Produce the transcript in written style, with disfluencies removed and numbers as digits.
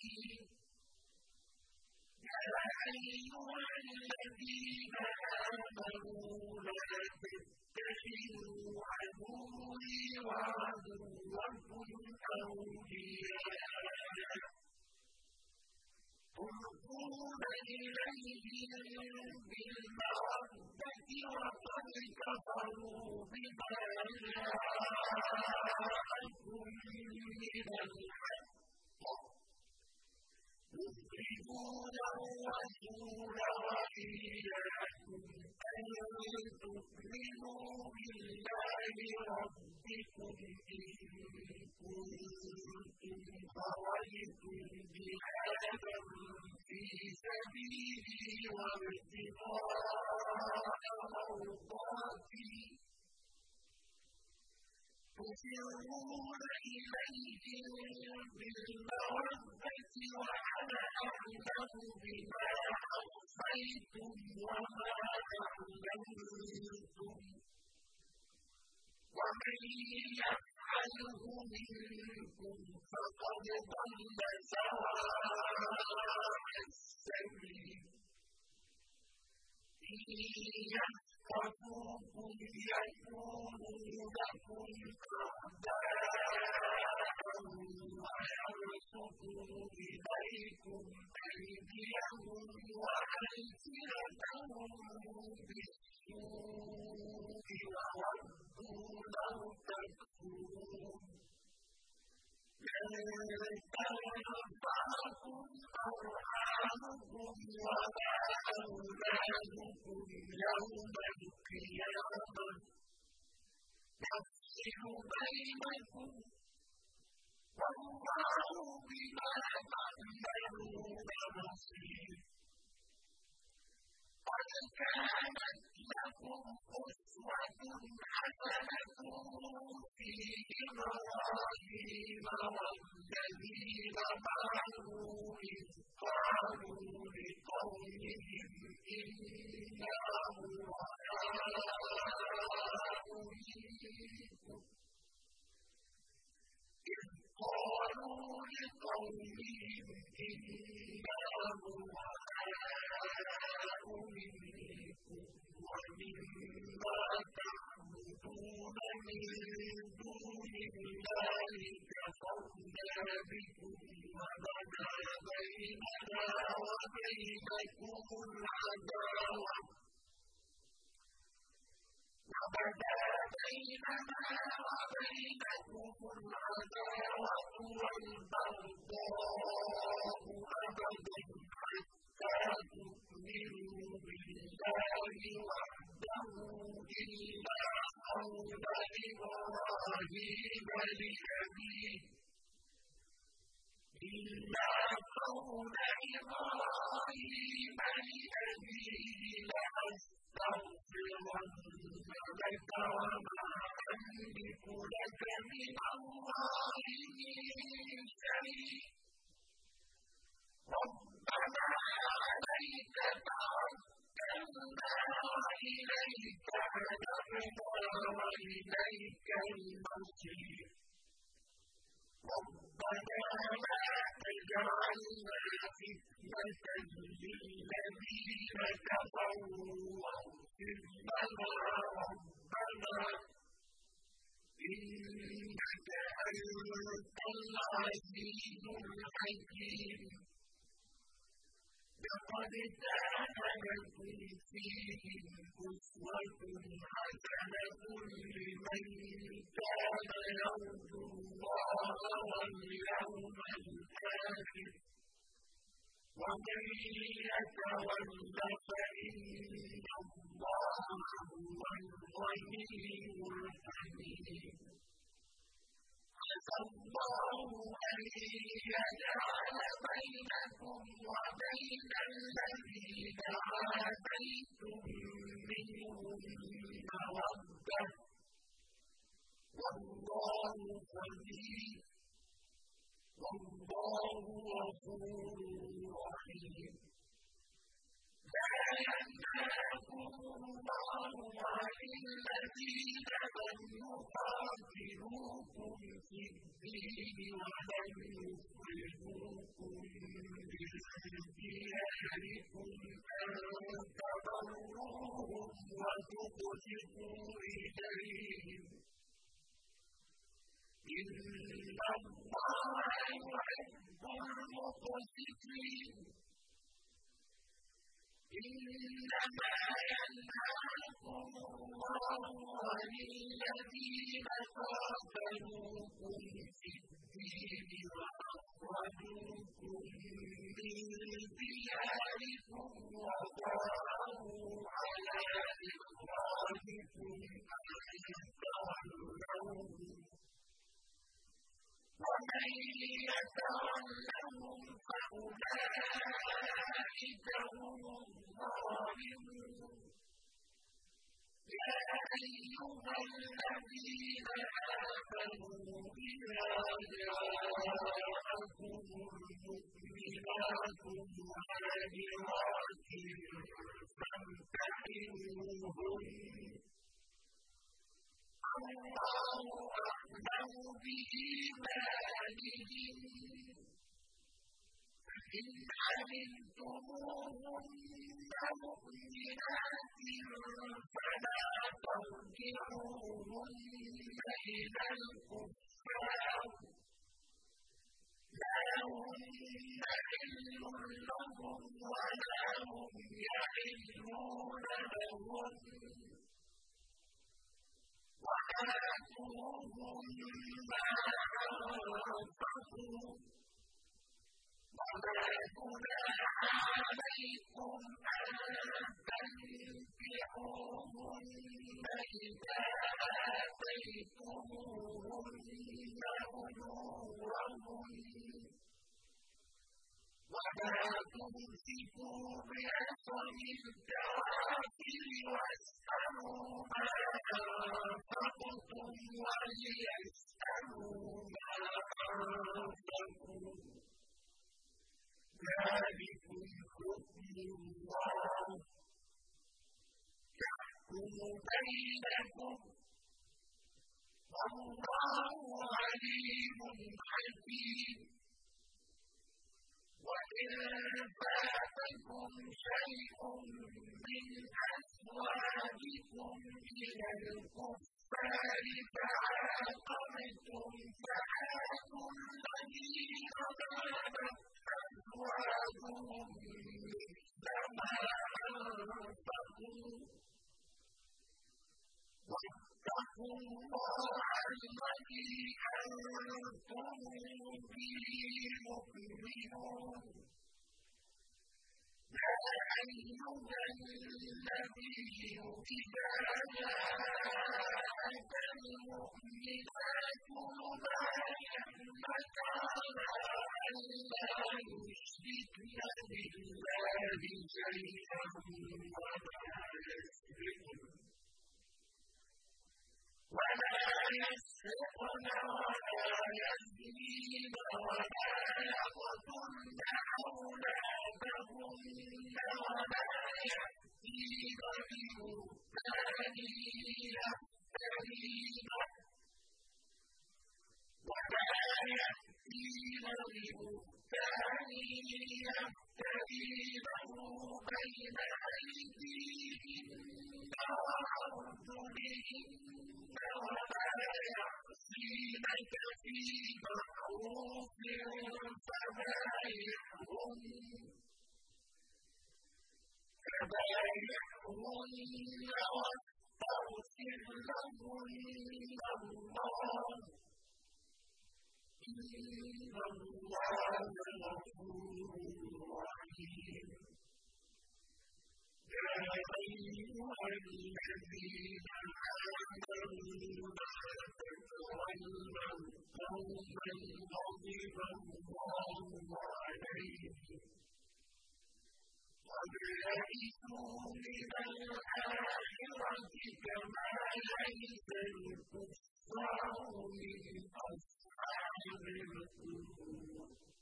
يا أيها الذين آمنوا لا تتخذوا عدوي وعدوكم أولياء تلقون إليهم بالمودة وقد كفروا بما جاءكم من الحق يخرجون الرسول وإياكم أن تؤمنوا بالله ربكم إن كنتم خرجتم جهادا في سبيلي وابتغاء مرضاتي تسرون إليهم بالمودة وأنا أعلم بما أخفيتم وما أعلنتم ومن يفعله منكم فقد ضل سواء السبيل إن يثقفوكم يكونوا لكم أعداء ويبسطوا إليكم أيديهم وألسنتهم بالسوء وودوا لو تكفرون لن تنفعكم أرحامكم ولا أولادكم يوم القيامة يفصل بينكم والله بما تعملون بصير قد كانت لكم أسوة حسنة في إبراهيم والذين معه إذ قالوا لقومهم إنا براء منكم ومما تعبدون من دون الله كفرنا بكم وبدا بيننا وبينكم العداوة والبغضاء أبدا حتى تؤمنوا بالله وحده إلا قول إبراهيم لأبيه لأستغفرن لك وما أملك لك من الله من شيء ربنا عليك توكلنا وإليك أنبنا وإليك المصير ربنا لا تجعلنا فتنة للذين كفروا واغفر لنا ربنا إنك أنت العزيز الحكيم لقد كان لكم فيهم أسوة حسنة لمن كان يرجو الله واليوم الآخر ومن يتول فإن الله هو الغني الحميد عسى الله أن يجعل بينكم وبين الذين عاديتم منهم مودة والله قدير والله غفور رحيم لا ينهاكم الله عن الذين لم يقاتلوكم في الدين ولم يخرجوكم من دياركم أن تبروهم وتقسطوا إليهم إن الله يحب المقسطين إنما ينهاكم الله عن الذين قاتلوكم في الدين وأخرجوكم من دياركم وظاهروا على إخراجكم أن تولوهم ومن يتولهم فأولئك هم الظالمون يا أيها الذين آمنوا إذا جاءكم المؤمنات مهاجرات فامتحنوهن الله أعلم بإيمانهن فإن علمتموهن مؤمنات فلا ترجعوهن إلى الكفار لا هن حل لهم ولا هم يحلون لهم وآتوهم ما أنفقوا ولا جناح عليكم أن تنكحوهن إذا آتيتموهن أجورهن ولا تمسكوا بعصم الكوافر واسألوا ما أنفقتم وليسألوا ما أنفقوا ذلكم حكم الله يحكم بينكم والله عليم حكيم وإن فاتكم شيء من أزواجكم إلى الكفار فعاقبتم فآتوا الذين ظلمت أزواجهم مثل ما أنفقوا واتقوا الله الذي أنتم به مؤمنون يا أيها النبي إذا جاءك المؤمنات يبايعنك على أن لا يشركن بالله شيئا ولا يسرقن ولا يزنين ولا يقتلن أولادهن ولا يأتين ببهتان يفترينه بين أيديهن وأرجلهن ولا يعصينك في معروف فبايعهن واستغفر لهن الله إن الله غفور رحيم يا أيها الذين آمنوا لا تتولوا قوما غضب الله عليهم قد يئسوا من الآخرة كما يئس الكفار من أصحاب القبور